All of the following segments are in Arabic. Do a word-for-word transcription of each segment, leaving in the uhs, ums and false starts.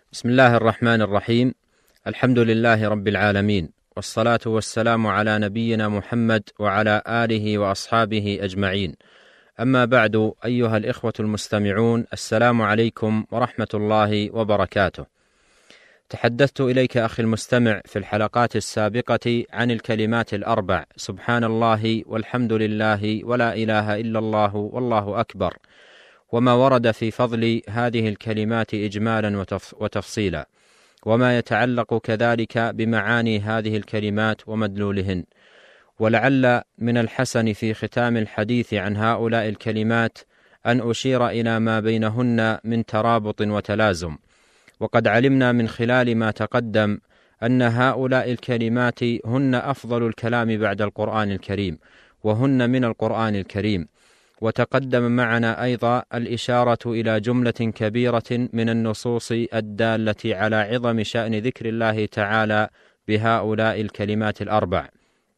بسم الله الرحمن الرحيم. الحمد لله رب العالمين، والصلاة والسلام على نبينا محمد وعلى آله وأصحابه أجمعين. أما بعد، أيها الإخوة المستمعون، السلام عليكم ورحمة الله وبركاته. تحدثت إليك أخي المستمع في الحلقات السابقة عن الكلمات الأربع: سبحان الله والحمد لله ولا إله إلا الله والله أكبر، وما ورد في فضل هذه الكلمات إجمالا وتفصيلا، وما يتعلق كذلك بمعاني هذه الكلمات ومدلولهن. ولعل من الحسن في ختام الحديث عن هؤلاء الكلمات أن أشير إلى ما بينهن من ترابط وتلازم. وقد علمنا من خلال ما تقدم أن هؤلاء الكلمات هن أفضل الكلام بعد القرآن الكريم، وهن من القرآن الكريم. وتقدم معنا أيضا الإشارة إلى جملة كبيرة من النصوص الدالة على عظم شأن ذكر الله تعالى بهؤلاء الكلمات الأربع،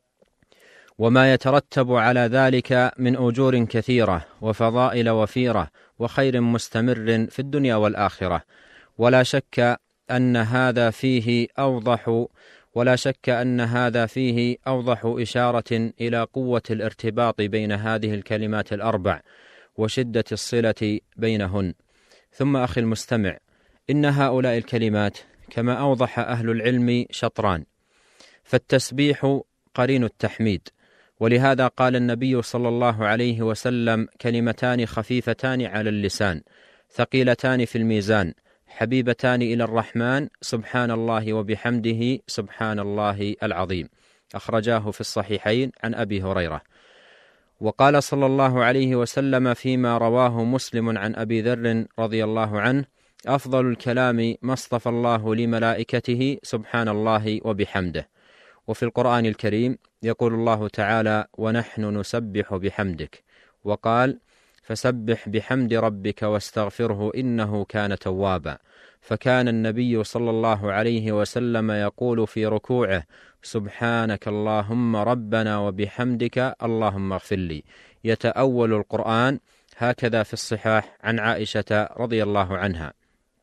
وما يترتب على ذلك من أجور كثيرة وفضائل وفيرة وخير مستمر في الدنيا والآخرة. ولا شك أن هذا فيه أوضح ولا شك أن هذا فيه أوضح إشارة إلى قوة الارتباط بين هذه الكلمات الأربع وشدة الصلة بينهن. ثم أخي المستمع، إن هؤلاء الكلمات كما أوضح أهل العلم شطران، فالتسبيح قرين التحميد، ولهذا قال النبي صلى الله عليه وسلم: كلمتان خفيفتان على اللسان ثقيلتان في الميزان حبيبتان إلى الرحمن، سبحان الله وبحمده سبحان الله العظيم. أخرجاه في الصحيحين عن أبي هريرة. وقال صلى الله عليه وسلم فيما رواه مسلم عن أبي ذر رضي الله عنه: أفضل الكلام ما اصطفى الله لملائكته سبحان الله وبحمده. وفي القرآن الكريم يقول الله تعالى: ونحن نسبح بحمدك. وقال: فسبح بحمد ربك واستغفره إنه كان توابا. فكان النبي صلى الله عليه وسلم يقول في ركوعه: سبحانك اللهم ربنا وبحمدك اللهم اغفر لي. يتأول القرآن هكذا في الصحاح عن عائشة رضي الله عنها،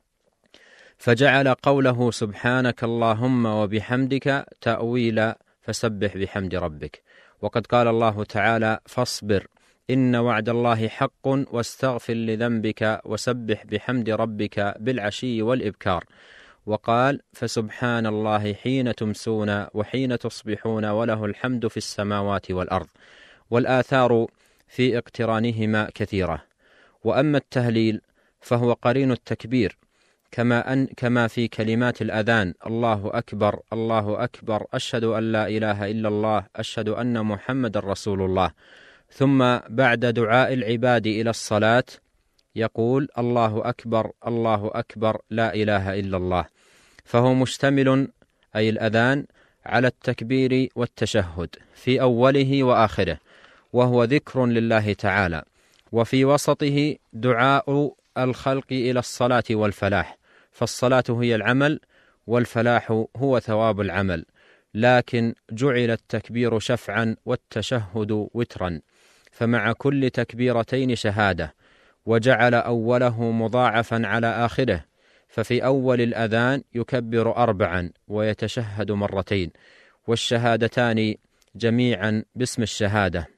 فجعل قوله سبحانك اللهم وبحمدك تأويل فسبح بحمد ربك. وقد قال الله تعالى: فاصبر إن وعد الله حق واستغفر لذنبك وسبح بحمد ربك بالعشي والإبكار. وقال: فسبحان الله حين تمسون وحين تصبحون وله الحمد في السماوات والأرض. والآثار في اقترانهما كثيرة. وأما التهليل فهو قرين التكبير، كما أن كما في كلمات الأذان: الله أكبر الله أكبر أشهد أن لا إله إلا الله أشهد أن محمد رسول الله. ثم بعد دعاء العباد إلى الصلاة يقول: الله أكبر الله أكبر لا إله إلا الله. فهو مشتمل، أي الأذان، على التكبير والتشهد في أوله وآخره، وهو ذكر لله تعالى. وفي وسطه دعاء الخلق إلى الصلاة والفلاح، فالصلاة هي العمل والفلاح هو ثواب العمل، لكن جعل التكبير شفعا والتشهد وترا، فمع كل تكبيرتين شهادة، وجعل أوله مضاعفا على آخره، ففي أول الأذان يكبر أربعا ويتشهد مرتين، والشهادتان جميعا باسم الشهادة،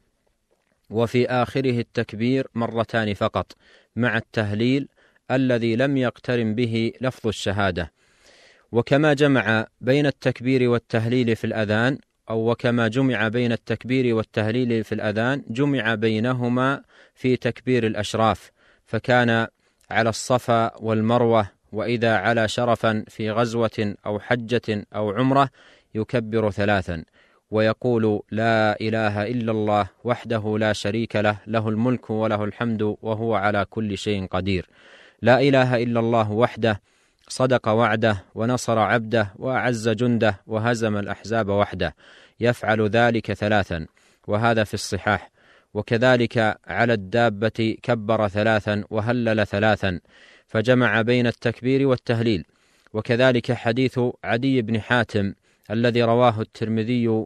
وفي آخره التكبير مرتان فقط مع التهليل الذي لم يقترن به لفظ الشهادة. وكما جمع بين التكبير والتهليل في الأذان أو وكما جمع بين التكبير والتهليل في الأذان جمع بينهما في تكبير الأشراف، فكان على الصفا والمروة وإذا على شرفا في غزوة أو حجة أو عمرة يكبر ثلاثا ويقول: لا إله إلا الله وحده لا شريك له له الملك وله الحمد وهو على كل شيء قدير. لا إله إلا الله وحده صدق وعده ونصر عبده وأعز جنده وهزم الأحزاب وحده، يفعل ذلك ثلاثا، وهذا في الصحاح. وكذلك على الدابة كبر ثلاثا وهلل ثلاثا، فجمع بين التكبير والتهليل. وكذلك حديث عدي بن حاتم الذي رواه الترمذي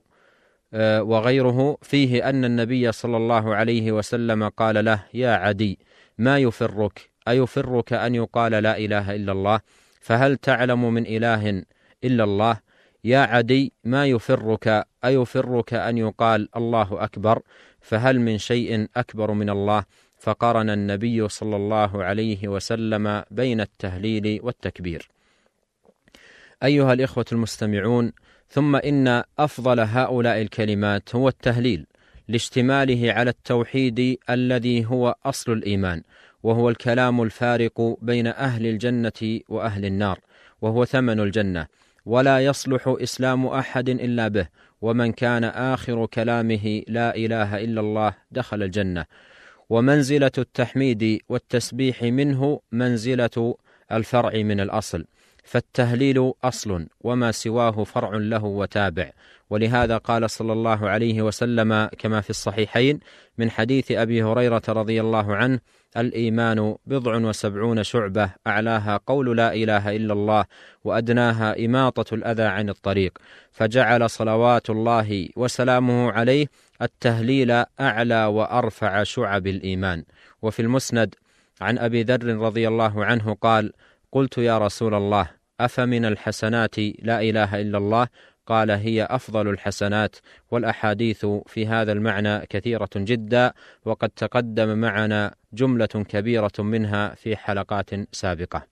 وغيره فيه أن النبي صلى الله عليه وسلم قال له: يا عدي ما يفرك أيفرك أن يقال لا إله إلا الله؟ فهل تعلم من إله إلا الله؟ يا عدي ما يفرك أيفرك أن يقال الله أكبر؟ فهل من شيء أكبر من الله؟ فقرن النبي صلى الله عليه وسلم بين التهليل والتكبير. أيها الإخوة المستمعون، ثم إن أفضل هؤلاء الكلمات هو التهليل، لاشتماله على التوحيد الذي هو أصل الإيمان، وهو الكلام الفارق بين أهل الجنة وأهل النار، وهو ثمن الجنة، ولا يصلح إسلام أحد إلا به، ومن كان آخر كلامه لا إله إلا الله دخل الجنة. ومنزلة التحميد والتسبيح منه منزلة الفرع من الأصل، فالتهليل أصل وما سواه فرع له وتابع. ولهذا قال صلى الله عليه وسلم كما في الصحيحين من حديث أبي هريرة رضي الله عنه: الإيمان بضع وسبعون شعبة، أعلاها قول لا إله إلا الله، وأدناها إماطة الأذى عن الطريق. فجعل صلوات الله وسلامه عليه التهليل أعلى وأرفع شعب الإيمان. وفي المسند عن أبي ذر رضي الله عنه قال: قلت يا رسول الله، أفمن الحسنات لا إله إلا الله؟ قال: هي أفضل الحسنات. والأحاديث في هذا المعنى كثيرة جدا، وقد تقدم معنا جملة كبيرة منها في حلقات سابقة.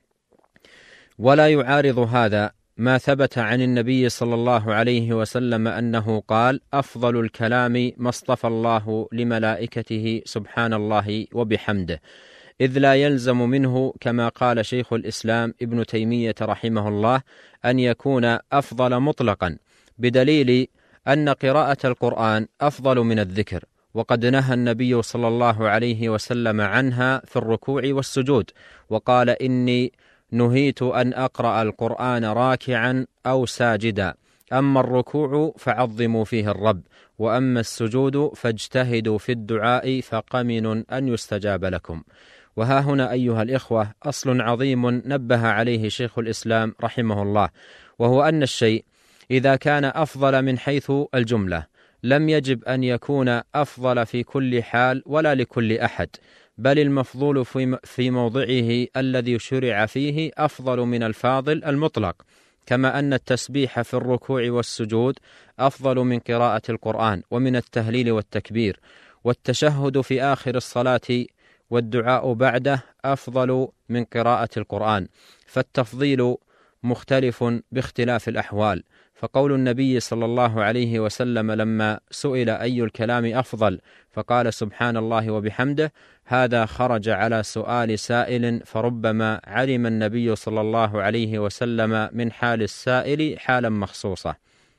ولا يعارض هذا ما ثبت عن النبي صلى الله عليه وسلم أنه قال: أفضل الكلام ما اصطفى الله لملائكته سبحان الله وبحمده، إذ لا يلزم منه كما قال شيخ الإسلام ابن تيمية رحمه الله أن يكون أفضل مطلقا، بدليل أن قراءة القرآن أفضل من الذكر، وقد نهى النبي صلى الله عليه وسلم عنها في الركوع والسجود، وقال: إني نهيت أن أقرأ القرآن راكعا أو ساجدا، أما الركوع فعظموا فيه الرب، وأما السجود فاجتهدوا في الدعاء فقمن أن يستجاب لكم. وها هنا أيها الإخوة أصل عظيم نبه عليه شيخ الإسلام رحمه الله، وهو أن الشيء إذا كان أفضل من حيث الجملة لم يجب أن يكون أفضل في كل حال ولا لكل أحد، بل المفضول في موضعه الذي شرع فيه أفضل من الفاضل المطلق، كما أن التسبيح في الركوع والسجود أفضل من قراءة القرآن ومن التهليل والتكبير، والتشهد في آخر الصلاة والدعاء بعده أفضل من قراءة القرآن، فالتفضيل مختلف باختلاف الأحوال. فقول النبي صلى الله عليه وسلم لما سئل أي الكلام أفضل فقال سبحان الله وبحمده، هذا خرج على سؤال سائل، فربما علم النبي صلى الله عليه وسلم من حال السائل حالا مخصوصة.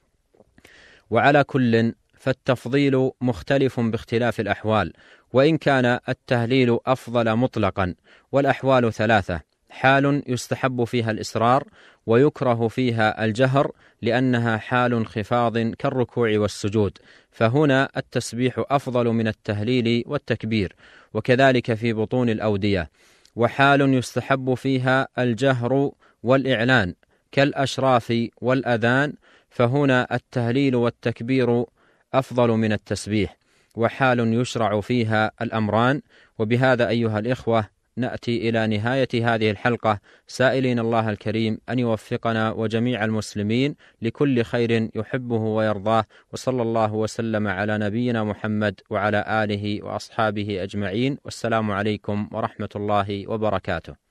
وعلى كل فالتفضيل مختلف باختلاف الأحوال، وإن كان التهليل أفضل مطلقا. والأحوال ثلاثة: حال يستحب فيها الإسرار، ويكره فيها الجهر لأنها حال انخفاض كالركوع والسجود، فهنا التسبيح أفضل من التهليل والتكبير، وكذلك في بطون الأودية. وحال يستحب فيها الجهر والإعلان كالأشراف والأذان، فهنا التهليل والتكبير أفضل من التسبيح. وحال يشرع فيها الأمران. وبهذا أيها الإخوة نأتي إلى نهاية هذه الحلقة، سائلين الله الكريم أن يوفقنا وجميع المسلمين لكل خير يحبه ويرضاه، وصلى الله وسلم على نبينا محمد وعلى آله وأصحابه أجمعين، والسلام عليكم ورحمة الله وبركاته.